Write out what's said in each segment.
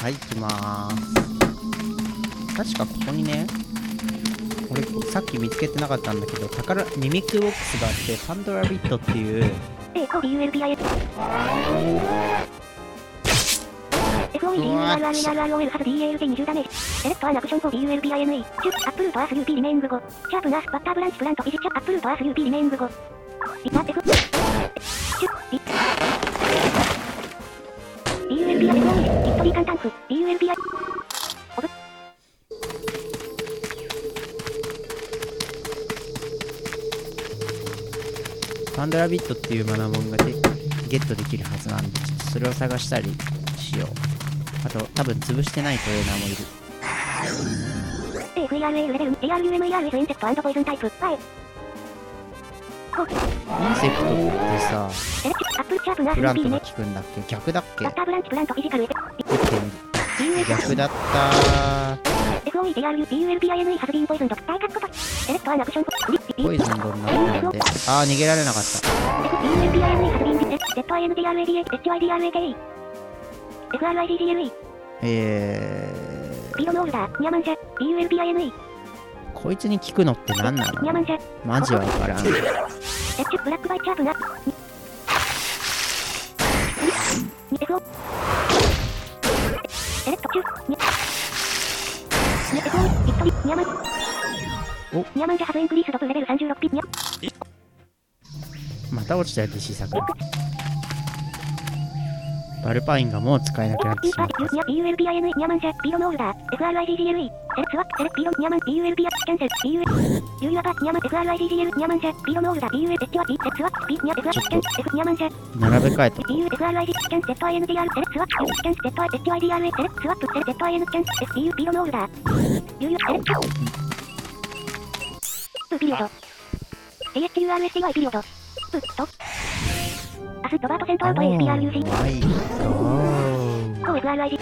はい、行きまーす。確かここにね、俺さっき見つけてなかったんだけど、ミミックボックスがあって、パンドラビットっていう FODULBIS FOEDURRRROL ハズ DALT20 ダメージセレクトアンアクション FODULBINE チュアップルートアース UP リメイング5シャープナースバッターブランチプラントビジチャアップルートアース UP リメイング5ビタ F チュビ DULBI FOE ヒットリーカンタンフ DULBI オブパンドラビットっていうマナモンがゲットできるはずなんで、ちょっとそれを探したりしよう。あと、多分潰してないトレーナーもいる。 FERAL レベル ARUMERS インセクト&ポイズンタイプ前インセクトってさ、プラントが効くんだっけ？逆だっけ？ バッターブランチプラントフィジカルエフェ打ってみる。逆だったー。 FOEDRUPULBINE ハズビンポイズンド大カットとセレクトアンアクションポイズンドになったんで、あー逃げられなかった。 FULBINE ハズビンデZINDRADA HYDRAKE FRIGGLE ピロノールダーニャマンジャ PULBINE こいつに効くのって何なの？ ニャマンジャマジわからん。 ブラックバイチャープナFO セレクト中FO ヒットリニャマンニャマンジャハズエンクリースドプレベル36ピニャまた落ちたよ、DC 作。バルパインがもう使えなくなってしまった。 PULBINE ニャマンジャピロノールダー FRIGGLE セレクスワップセレクピロニャマン PULBI キャンセル PUL ユーアバニャマン FRIGGL ニャマンジャピロノールダー PULHY セレクスワップ P ニャ FR キャン F ニャマンジャ並べ替えた。 PUFRIG キャン ZINDR セレクスワップキャン ZHYDRA セレクスワップセレ ZIN キャン FPU ピロノールダーユーセレクトピリオド AHURSTY ピリオドプットアスドバートセントアウト ASPRUC コー FRIG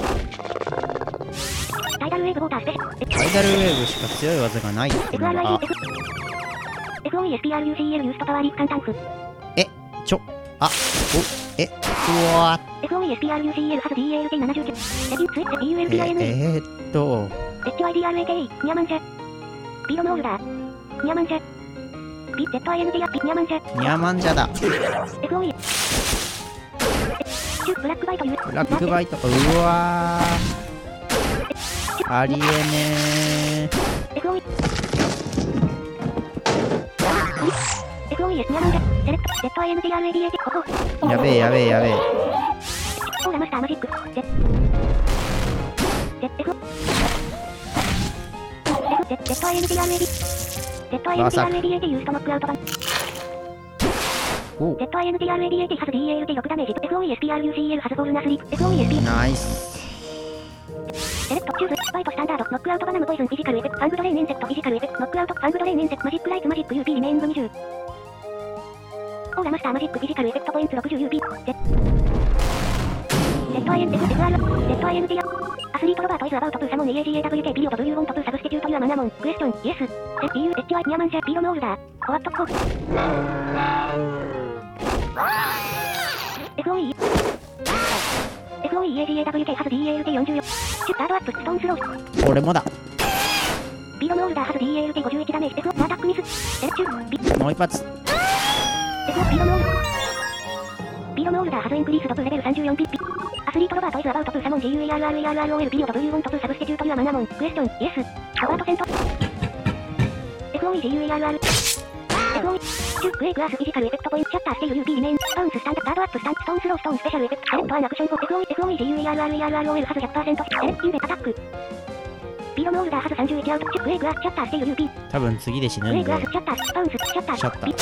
タイダルウェーブウォータースペシャルタイダルウェーブしか強い技がないってのが。 FOESPRUCL ユーストパワーリーフカンタンフうわ FOESPRUCL ハズ DALT79 セキンスイッチ PULBINE HYDRAKE ニャマンジャピロノールダーニャマンジャピ ZINDR ピニャマンジャニャマンジャだ。 FOE ブラックバイトユーブラックバイト、うわーありえねー。 FOE FOES ニャマンジャセレクト ZINDRADA ここやべえやべえやべえ。 オーラマスターマジックZINDRAD ZINDRADA ユーストノックアウト版ZINDRADA ハズ DALT6 ダメージ FOESPRUCL ハズボールナスリー FOESP ナイス。 セレクトチューズスパイトスタンダードノックアウトバナムポイズンフィジカルエフェクトファングドレインインセクトフィジカルエフェクトノックアウトファングドレインインセクトマジックライツマジック UP リメイング20オーラマスターマジックフィジカルエフェクトポイント 60UP ZINDR アスリートロバートイズアバウトプーサモン EAGAWK ピリオド Do you want to substitute your mana mon question yes PUHY ニャマンジャピロノールダーコアットコーFOE FOEAGAWK ハズ DALT44 シュガードアップストーンスロー俺もだ。 ピロノールダーハズ DALT51 ダメージ FO アタックミスセレクチュービもう一発。 FO ピロノールダーハズエンクリースドプレベル34ピッピアスリートロバートイズアバウトプーサモン GUERRERROL ピリオド Do you want to substitute your mana mon question yes ロバートセント FOEGUERR FOE チューグレイクアースフィジカルエフェクトポイントシャッターステイル UP リメインバウンススタンダガードアップスタンストーンスローストーンスペシャルエフェクトセレクトアンアクションフォ FOEGUERRERROL ハズ 100% セレクティーベアタックピロノールダーハズ31アウトチューグレイクアースシャッターステイル UP 多分次で死ぬグレイんで。 クアースシャッターバウンスシャッターシャッター。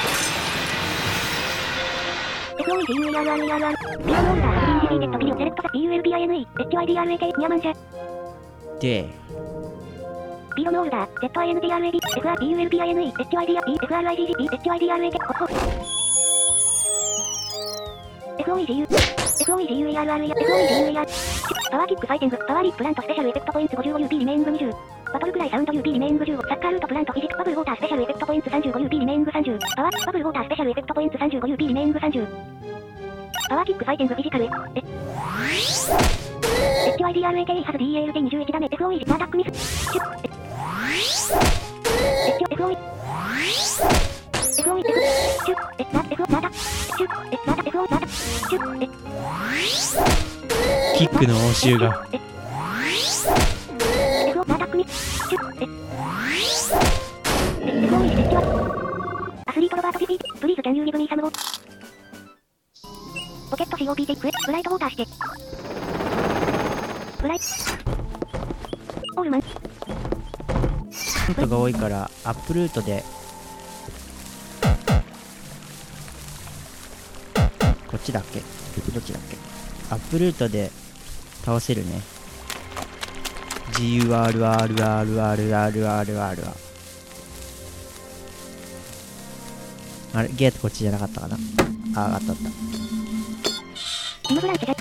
FOEGUERRERR ピロノールダーハズインジビーゲットピリオセレクト PULBINE HYDRAK ニャマンジャで、 ピロノールダー ZINDRAD FRPULBINE HYDRP FRIGGP HYDRAK ここFOEGU FOEGUERR や FOEGUER パワーキックファイティングパワーリープラントスペシャルエフェクトポイント 55UP リメイング20バトルクライサウンド UP リメイング15サッカールートプラントフィジックバブルウォータースペシャルエフェクトポイント 35UP リメイング30パワーバブルウォータースペシャルエフェクトポイント 35UP リメイング30パワーキックファイティングフィジカルHYDRA FOIDRAT ハズ DAL で21ダメ FOE アタックミスFOE キックの応酬がアスリートロバートピピプリーズキャンユーギブミーサムボポケット COPT フライトウォーターしてフライオールマンルートが多いからアップルートでこっちだっけどっちだっけアップルートで倒せるね GURRRRRRR あれゲートこっちじゃなかったかなあ、あったあったイムブランチで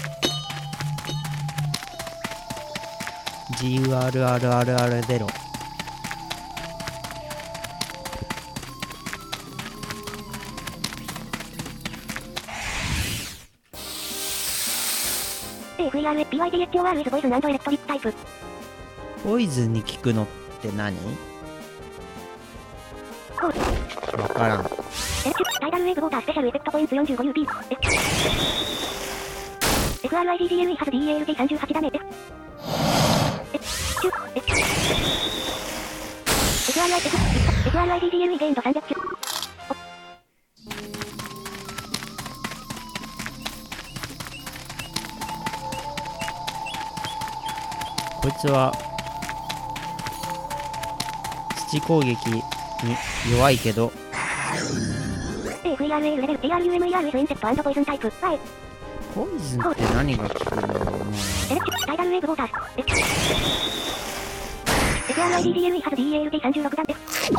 GURRRR0 FERA PYDHOR is poison and electric type ポイズンに効くのって何？わからん。 タイダルウェーブウォータースペシャルエフェクトポイント 45UP FRIDGLE ハズ DALT38 ダメFRIDGLE ゲインド300キュこいつは土攻撃に弱いけど FERA レベル TRUMER is insect and poison type はいポイズンって何が効くんだろうな。 タイダルウェーブウォーターFRIDGLE ハズ DALT36 ダメ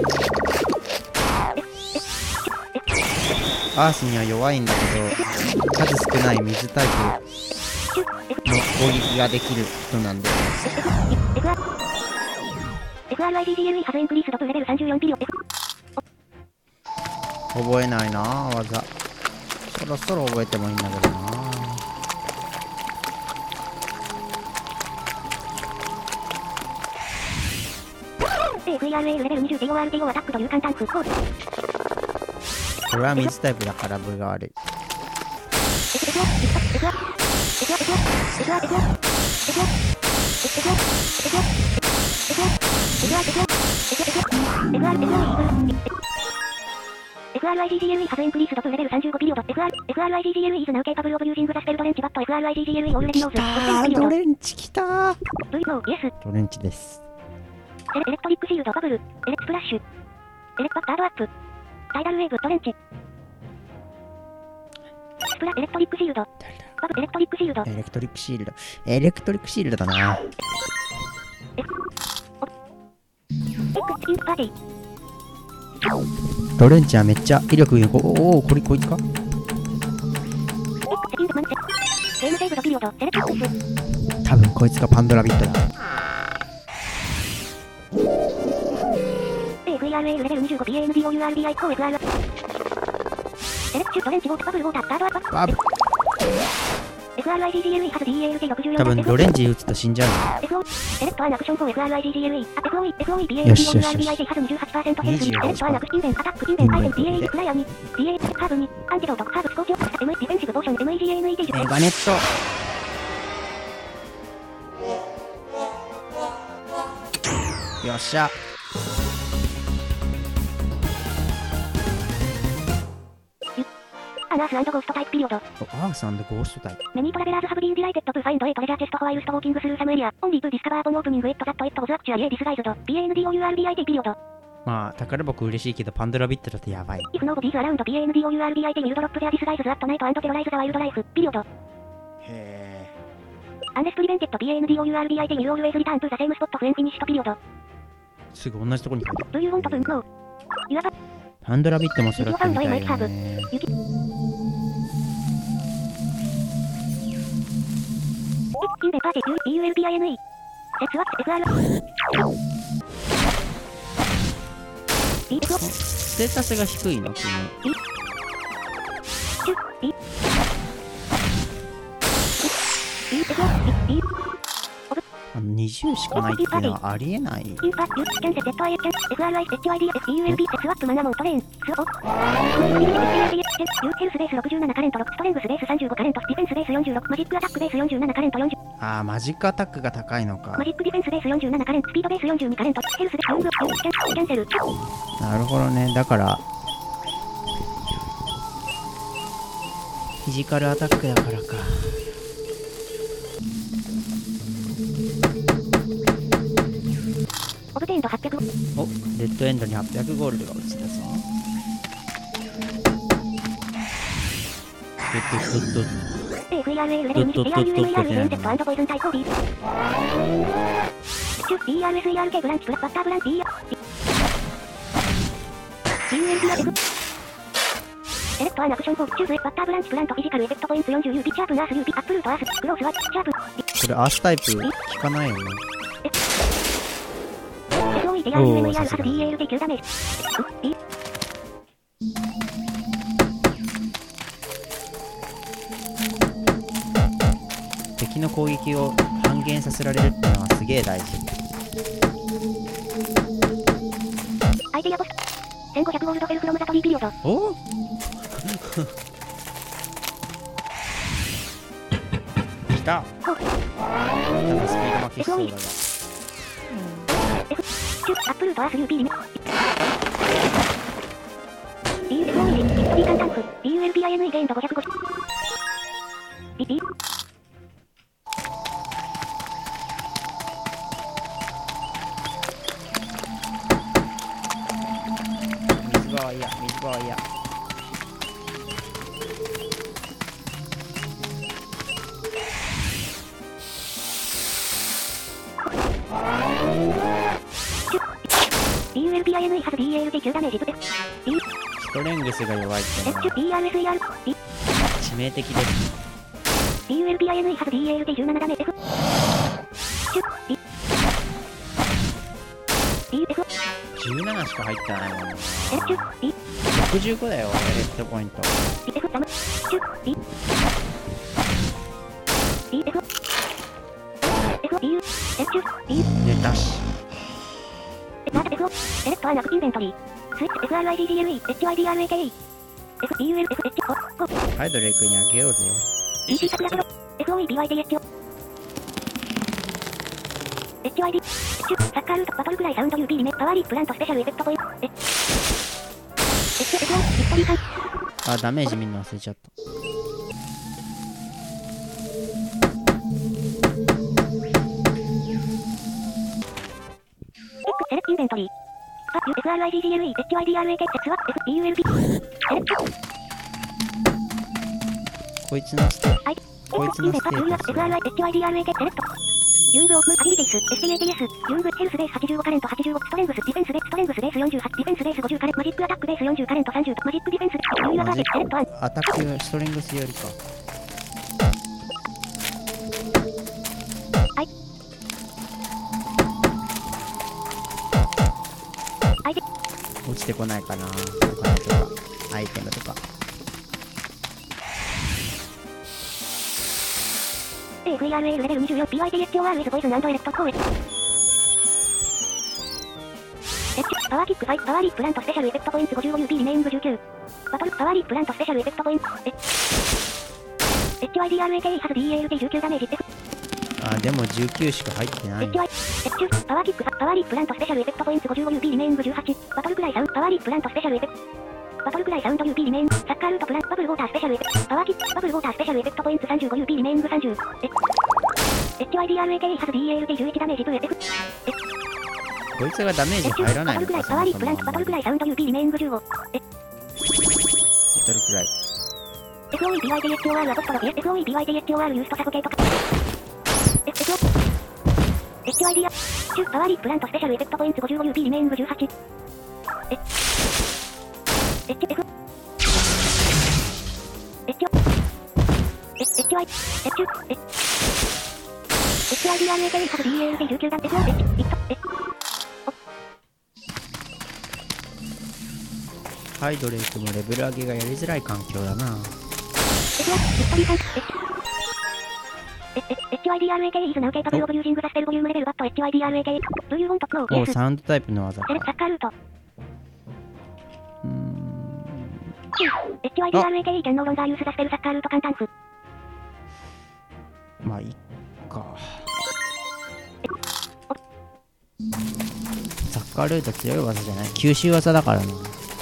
アースには弱いんだけど数少ない水タイプの攻撃ができる人なんで FRIDGLE ハズインクリースドとレベル34ピリオ覚えないな技そろそろ覚えてもいいんだけどな FERA レベル20 TORTO アタックという簡単フコースこれは水タイプだから分が悪い FRIDGLE ハズインクリースドとレベル35ピリオド FRIDGLE is now capable of using the spell トレンチバット FRIDGLE already knows ドレンチきたー V no yes ドレンチですエレクトリックシールドバブルエレクスプラッシュエレクパッタードアップタイダルウェーブトレンチスプラエレクトリックシールドバブエレクトリックシールドエレクトリックシールドエレクトリックシールドだなパーティードレンチはめっちゃ威力いいおおこいつかゲームセーブドピリオドセレクトス多分こいつがパンドラビットだ FERA レベル25 PANDOURBI コー FR エレクチュトレンチボートバブルウォータースタードアップバブ FRIDGLE ハズ DALT64 多分ドレンジ打つと死んじゃう FO セレクトアンアクション 4FRIDGLE FOE よしよしよし PANDOURBI ハズ 28% ヘルスセレクトアンアクシンベンアタックインベンアイテム PA クライアに PA ハーブにアンティドートハーブスコーチオプス MA ディフェンシブポーション MAGANET メガネットよっしゃアナース&ゴーストタイプピリオドアース&ゴーストタイプメニートラベラーズハブビンディライテッドトゥファインドエトレジャーチェストホワイルストウォーキングスルーサムエリアオンリートゥディスカバーポンオープニングエットザットエットオズアクチュアリエディスガイズド PANDOURBIT ピリオドまあ宝箱嬉しいけどパンドラビットだとやばい If nobody is around PANDOURBIT will drop their disguises at night and terrorize the wildlife ピリオドへ Unless prevented PANDOURBIT will always return to the same spot when finished ピリオドーすぐ同じとこに来る Do you want to know? You have パンドラビットも揃ってみたいよねインベパーティ EULBINE 節は FR ステータスが低いの君 20しかないっていうのはありえない。 インパ、ユッキャンセ、ZI、キャン、FRI、HYD、FULB、スワップ、マナモン、トレーン、スオ、ユーヘルスベース67カレント6、ストレングスベース35カレント、ディフェンスベース46、マジックアタックベース47カレント40。 あー、マジックアタックが高いのか。 マジックディフェンスベース47カレント、スピードベース42カレント、ヘルスベース4、キャンセル。 なるほどね。だから、フィジカルアタックだからか。 オブテンド800。 お、デッドエンドに800ゴールドが落ちたぞ。 AFERA レベル2、ARUMER イベンテッド&ポイズン対抗 B。BRSERK ブランチプラバッターブランチ BR。CUNPF。セレクトアンアクションフォーチューズバッターブランチプラントフィジカルエフェクトポイント 40UP チャープナース UP アップルートアースクロースはチャープ。 これアースタイプ効かないよね。 SOEDRUMER ハス DALT9 ダメージ。 敵の攻撃を半減させられるっていうのはすげえ大事。 アイディアボス1500ゴールドフェルフロムザトリーピリオド。 お来た。ただスピード負けしそうだが。 アップルートアース UP リメ。DUSOE ビカンタンク DULBINE ゲインド550。BP。 水場はいや、水場はいや。 DULBINE ハス DALT9 ダメージプテ。 ストレングスが弱いってのは BRSER 致命的です。 DULBINE ハス DALT17 ダメージ 17しか入ってないもんね。 B 65だよ、ヘッドポイント。 F ダム B B F F B U F B 出たし。 また F をセレクトアンアクインベントリースイッチ FRIDGLE HYDRAKE FBUL FH ハイドレイクにあげようぜ。 EC サクラプロ SOEBYDH HYD サッカールートバトルクライサウンド UP リメパワーリープラントスペシャルエフェクトポイントF1 ヒストリーカンあ、ダメージ見るの忘れちゃった。 セレクトインベントリーFRIDGLE HYDRAK スワップ FBULB セレクトこいつのステはいこいつのステータス FRI HYDRAK セレクトユングオープンアビリティス STATS ユングヘルスベース85カレント85ストレングスディフェンスベース48ディフェンスベース50カレントマジックアタックベース40カレント30マジックディフェンスユーアタックセレクトアンアタックストレングスよりか。 はいはいで落ちてこないかな、お金とかアイテムとか。 FERA レベル24 PYDHORS ポイズン&エレクトコーエパワーキック5パワーリープラントスペシャルエフェクトポイント 55UP リメイング19バトルパワーリープラントスペシャルエフェクトポイントHYDRAK ハス DALT19 ダメージ F あ、でも19しか入ってない。 HY パワーキックパワーリープラントスペシャルエフェクトポイント 55UP リメイング18バトルクライサウンドパワーリープラントスペシャルエフェクトバトルクライサウンド UP リメインサッカールートプランバブルウォータースペシャルエフェクトパワーキックバブルウォータースペシャルエフェクトポイント 35UP リメイング30HYDRAK ハス DALT11 ダメージ F こいつがダメージ入らないのか。 パワーリープラントバトルクライサウンド UP リメイング15 バトルクライ SOEBYDHOR アポストロフィ SOEBYDHOR ユーストサフォケートHYD パワーリープラントスペシャルエフェクトポイント 55UP リメイング18HF HYDRAK ハス DALT19 ダメージハイドレイクもレベル上げがやりづらい環境だな。 HYDRAK is now capable of using the spell volume level but HYDRAK. Do you want to know? お、サウンドタイプの技か。 セレクサッカールート。HYDRAK can no longer use the spell サッカールート簡単符。 まあ、いっか。サッカールート強い技じゃない。吸収技だからな。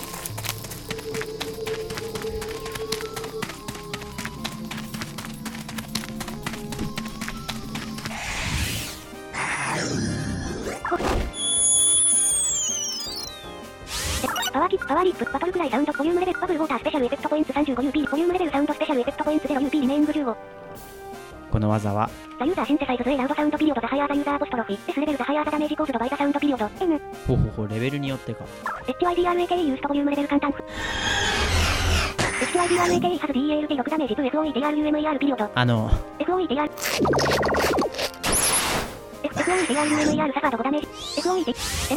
パワーリップ、バトルくらいサウンド、ボリュームレベル、バブルウォータースペシャルエフェクトポイント 35UP、ボリュームレベルサウンドスペシャルエフェクトポイント 0UP リメイング15。 この技は、 ザユーザーシンセサイズ A ラウドサウンドピリオドザハイヤーザユーザーアポストロフィ S レベルザハイヤーザダメージコーズドバイザサウンドピリオド N。 ほほほ、レベルによってか。 HYDRAK ユーストボリュームレベル簡単符。HYDRAK ハズ DALT6 ダメージ 2FOEDRUMER ピリオド。FOEDR。FOEDRUMER サファード5ダメージ。FOED。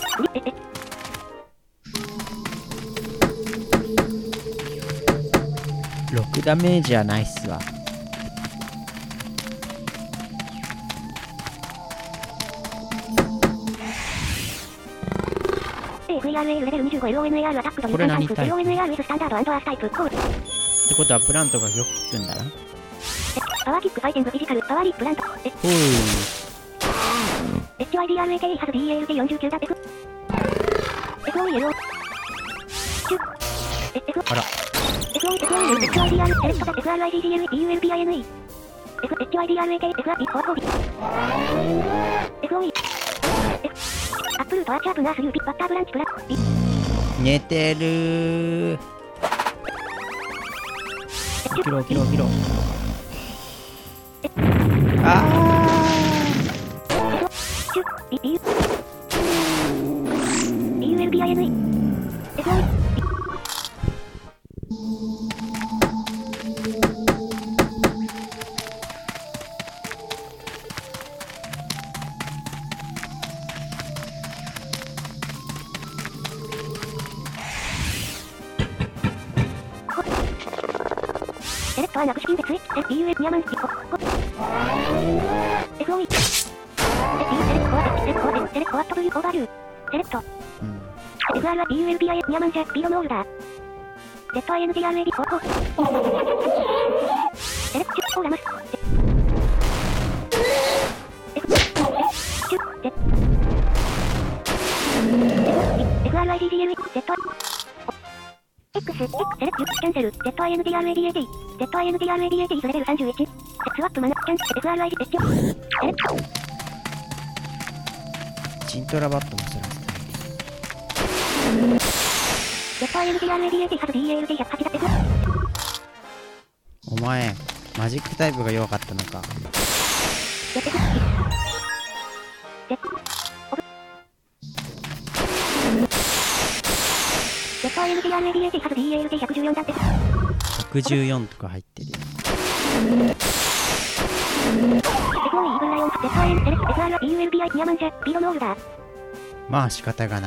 6ダメージはないっすわ。 FERAL レベル25 LONAR アタックドリル簡単符 LONAR スタンダード&アースタイプコール。 ってことはプラントがよく効くんだな。 パワーキックファイティングフィジカルパワーリップラント。HYDRAK ハズ DALT49 だ F。FOELO。 あら。 FOEL HYDR セレクトだ FRIGGL PULPINE。HYDRAK FRP コアコービ。FOE。アップルートアーチャープナース UP バッターブランチプラ寝てるー。切ろう切ろう切ろう。あーPULPINE。FOE。セレクトはなくし金別 PUS ニャマンピコ FOE セレクトアット V オーバーリューセレクト FR PULPI ニャマンジャピロノールダー ZINDRAB コーセレクチュフォーラマスFRIGGL Z X、セレクト、キャンセル、ZINDRADAT、ZINDRADAT イズレベル31、スワップマナ、キャン、FRI、セレクト。 チントラバットもそらせたい。 ZINDRADAT ハズ DALT108 だ F。 お前、マジックタイプが弱かったのか。ZINDRADAT ハズ DALT114 だって。114とか入ってるよ。 FOE イブンライオン、ZIN、セレクト、FR、PULPI、ニャマンジャ、ピロノールダー。 まあ仕方がない。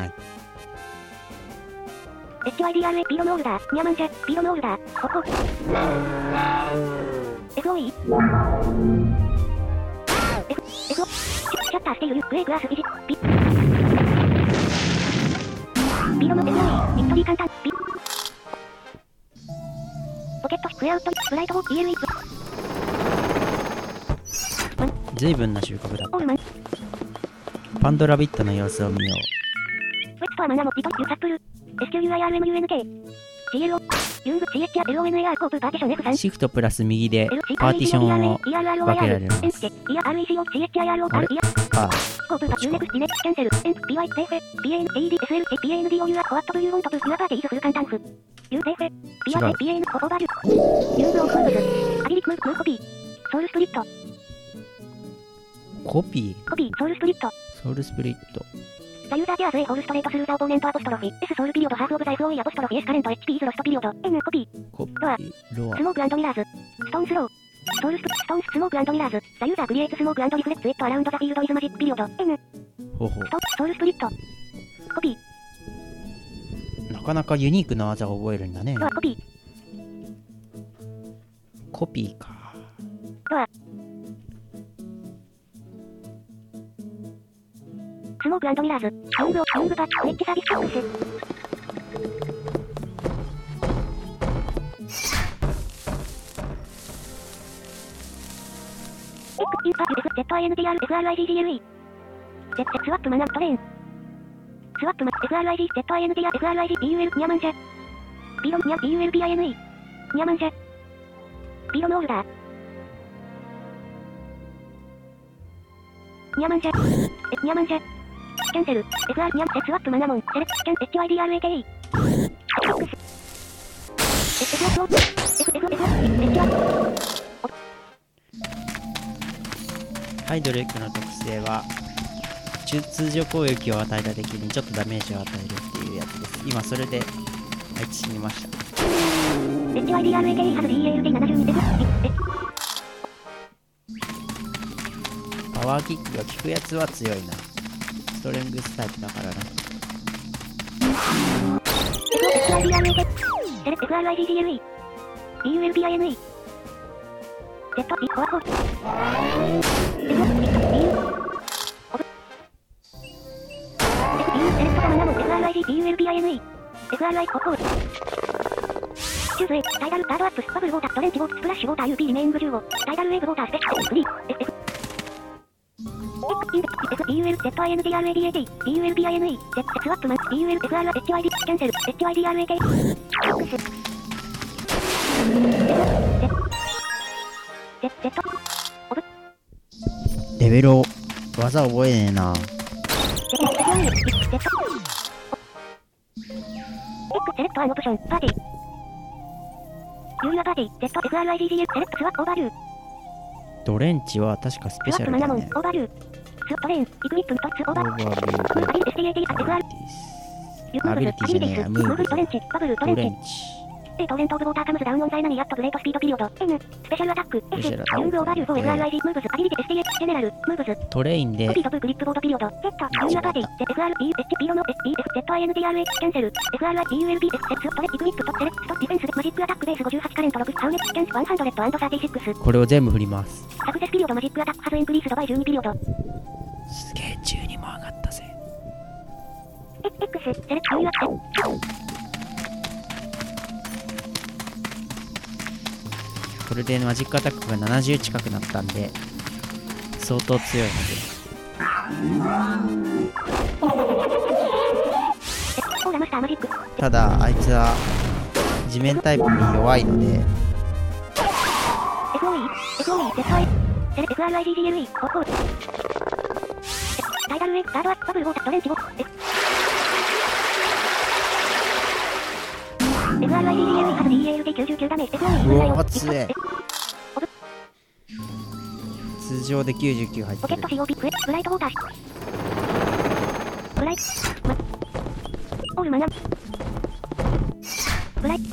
HYDRA、ピロノールダー、ニャマンジャ、ピロノールダー、ここ。FOE。シャッターしている、グレーグラスビジ、ピロの FOE、ビクトリー簡単、ポケット、クエアウッド、ブライトホー、EL イップ。 随分な収穫だっオールマン。 パンドラビットの様子を見よう。 ウェストはマナモ、リト、ユサップル、SQUIRMUNK、CLO、ユング、CH、LONAR、コープ、パーティション F3。 シフトプラス右でパーティションを分けられます。 か。コープ、ユーネクス、ディネクス、キャンセル、エンプ、PY、テーフェ、PN、AD、SL、PND、OUR、コアット、ブユーボント、ブ、ユアパーティーズフル簡単符。ユーテーフェ、PY、PN、オーバーリュー。ユーズオフーブス、アビリクム、ムーコピー。ソウルスプリット。 コピー、 ソウルスプリット。 ソウルスプリット。 ザユーザーティアーズ A ホールストレートスルーザオポーネントアポストロフィ S ソウルピリオドハーフオブザ FOE アポストロフィ S カレント HP イズロストピリオド N コピーロアスモーク&ミラーズストーンスローソウルススモーク&ミラーズザユーザークリエイトスモーク&リフレクツイットアラウンドザフィールドイズマジックピリオド N ソウルスプリットコピー。なかなかユニークな技を覚えるんだね。 ロアコピーか。 ロアスモーク&ミラーズ。ロングバック、ウェッジサービスボックス。インパZINDR FRIGGLE。スワップマナトレイン。スワップマ、FRIG、ZINDR、FRIG、PUL、ニャマンジャ。ピロニャ、PULPINE。ニャマンジャ。ピロノールダー。ニャマンジャ。ニャマンジャ。キャンセル。FR、ニャン、スワップマナモン。セレクション、HYDRAKE。 ハイドレックの特性は通常攻撃を与えた敵にちょっとダメージを与えるっていうやつです。今それであいつ死にました。 HYDRAKE ハズ DALT72 です。 パワーキックが効くやつは強いな。ストレングスタイプだからな。 FRIGGLE PULPINE ZコアホFRI ココーチューズエタイダルガードアップスバブルウォータートレンチウォーツスプラッシュウォーター UP リメイング15タイダルウェーブウォータースペシャルフリー PUL ZINDRADAT PULPINE Z スワップマン PUL FR HYD キャンセル HYDRAK レベルを技覚えねえな。 セレクトアンオプションパーティーユーヤパーティー ZFRIGGL セレクトスワップオーバーリュードレンチは確かスペシャルだね。 スワップマナモンオーバーリューストレーンイクイップントツオーバーリューSTAT FR アビリティじゃねえや、ムーブトレンチバブルトレンチトレントオブウォーターカムズダウンオンザイナニーアットグレートスピードピリオド N スペシャルアタック S ユングオーバーリュー 4FRIG ムーブズアビリティ STH ジェネラルムーブズトレインでコピートプクリップボードピリオド Z ユーヤパーティー FRPH ピロノ SPFZINDRH キャンセル FRIPULPF セツトレイクイップトセレクトディフェンスマジックアタックベース58カレント6カウネットキャンス136 これを全部振ります。 サクセスピリオドマジックアタックハズインクリースドバイ12ピリオドすげえ12も上がったぜ。 X セレクトユーヤこれでマジックアタックが70近くなったんで相当強いので。ただあいつは地面タイプに弱いので FRIGGLE ココータイダルウェイガードアップバブルウォータートレンチボックFRIGGLE ハズ DALT99 ダメージうわ強え。通常で99入ってる。 ポケット COP クエブライトウォーターブライトオールマナブライ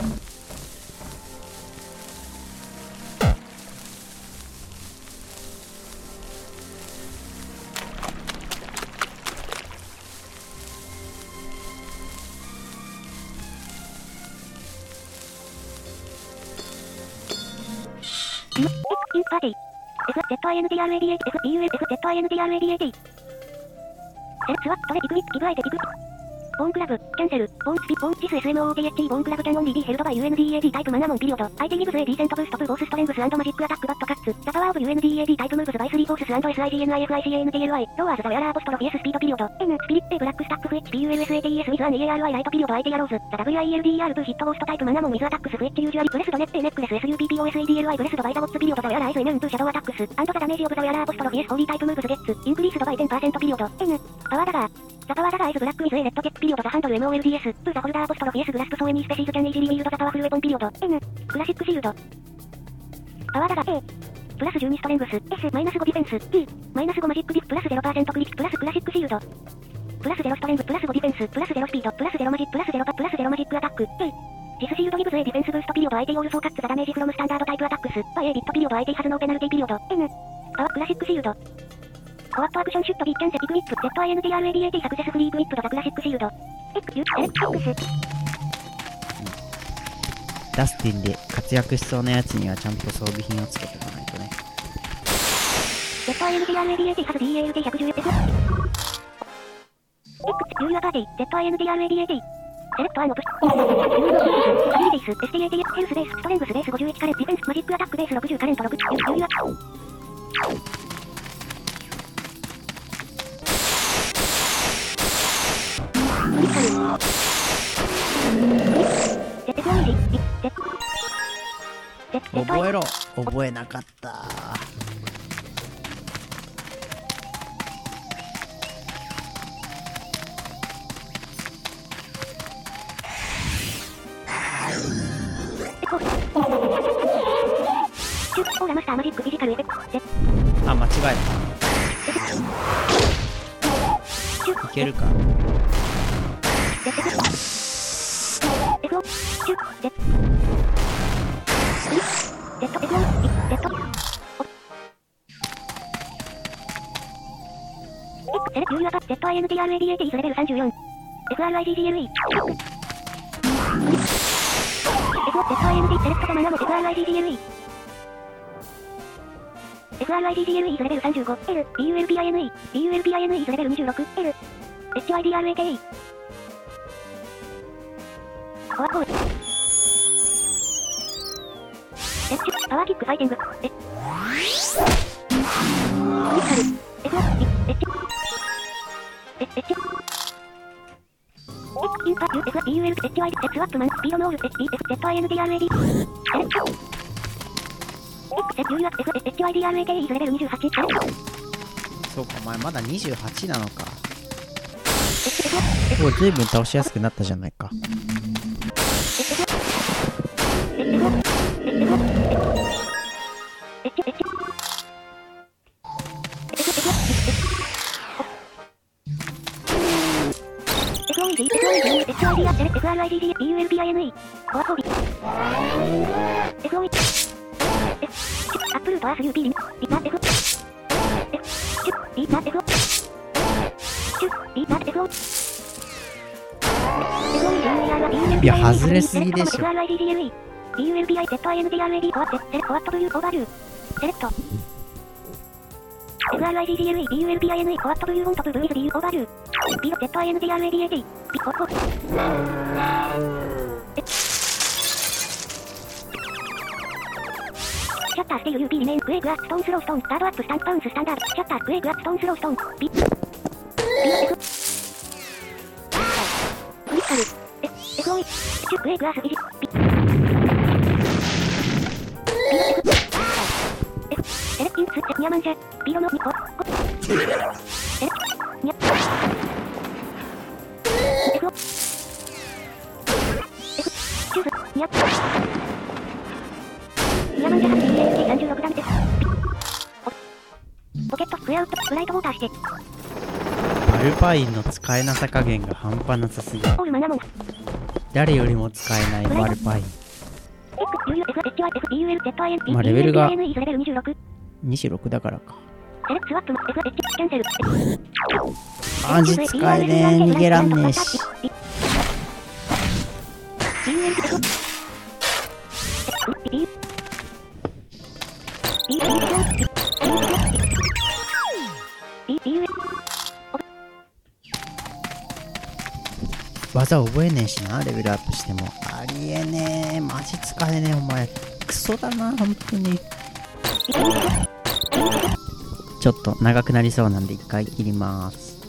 インパーティーZINDRADAT FPUL ZINDRADAT セレスワットレイクイッギブアイテピクボーンクラブキャンセルボーンスピボーンチス SMOTHT ボーンクラブキャンオンリー B ヘルドバイ UNDAD タイプマナモンピリオド相手ギブズ A ディーセントブーストプボースストレングス&マジックアタックバットカッツザパワーオブ UNDAD タイプムーブズバイ3フォースス&SIGNIFICANDLY ローアーズザウェアラーボストロフィエススピードピリオド N スピリット A ブラックスタックフエッチ PULSATES ウィズ 1EARY ライトピリオド相手ヤローズザ WILDR ブヒットゴーストタイプマナモン水アタックスフエッチユージュアリブレスドネッペネックレス SUPPOSEDLY ブレスドバイザボッツピリオドザウェアラーイズ MM トゥシャドウアタックス&ザダメージオブザウェアラーボストロフィエスホーリータイプムーブズゲッツインクリースドバイ 10% ピリオド N パワーダガーザパワーダガーイズブラックウィズ A レッドジェットピリオドザハンドル MOLDS プーザホルダーボストロフィエスグラスプソーエニースペシーズキャンイージリミールドザパワフルウェポンピリオド N クラシックシールドパワーダガー A プラス12ストレングス S マイナス5ディフェンス T マイナス5マジックディフプラス 0% クリックプラスクラシックシールドプラス0ストレングプラス5ディフェンスプラス0スピードプラス0マジックプラス0パプラス0マジックアタック T ディスシールドギブズ A ディフェンスブーストピリオド相手オールソーカッツザダメージフロムスタンダードタイプアタックスバイ A ビットピリオド相手ハズノーペナルティピリオド N パワークラシックシールドコアットアクションシュットビーキャンセピクイップ ZINDRADAT サクセスフリークイップドザクラシックシールド X ダスティンで活躍しそうなやつにはちゃんと装備品をつけておかないとね。 ZINDRADAT ハズ DALT110 X、ユーアパーティー、ZINDRADAT。セレクトアイのプッシュ。ユーのフィース、アビリティス、STATX、ヘルスベース、ストレングスベース51カレン、ディフェンス、マジックアタックベース60カレント6、ユーア。クリスタル。 覚えろ。覚えなかった。 オーラマスターマジックフィジカルエフェクト。 あ、間違えた。いけるか。 セレクユーアパ ZINDRADAT レベル34。FRIGGLE。ZIND セレクトとマナモ FRIGGLE。FRIGGLE レベル35。L。BULPINE。BULPINE レベル26。L。HIDRAKE。コアコー。パワーキックファイティング。クリスタル。インパクト FBUL HI セワップマンスピードノール SPFZINDRAD セレクト XZUFHIDRAKE レベル28セレクト。 そうか、お前まだ28なのか。おい、随分倒しやすくなったじゃないか。 FRIGGBULPINE コアコビ FOE アップルとアース UP リンビナ Fビナ Fビナ F いや、外れすぎでしょ。 FRIGGLE BULPI ZINDRAD コアセレコアット W オーバービューセレクト FRIGGLE BULPINE コアット W オントプ V ズ B オーバービュービロ ZINDRADAT ビココシャッターステイル UP リメイングレーグアストーンスローストーンガードアップスタンプバウンススタンダードシャッターグレーグアストーンスローストーンビロ F クリスタル FOE シュグレーグアスビジビロ F セレクインスニャマンジャビロのニコセレクニャF チューズニャニャマンジャハス BANG36 ダメですポケットフレアウトフライトウォーターしてバルパインの使えなさ加減が半端なさすぎる。 オールマナモン誰よりも使えないバルパイン。まあレベルが26だからか。 セレクスワップ FH キャンセルマジ使えねえ、逃げらんねえし。技覚えねえしな、レベルアップしても。ありえねえ、マジ使えねえ、お前。クソだな、本当に。ちょっと長くなりそうなんで一回切ります。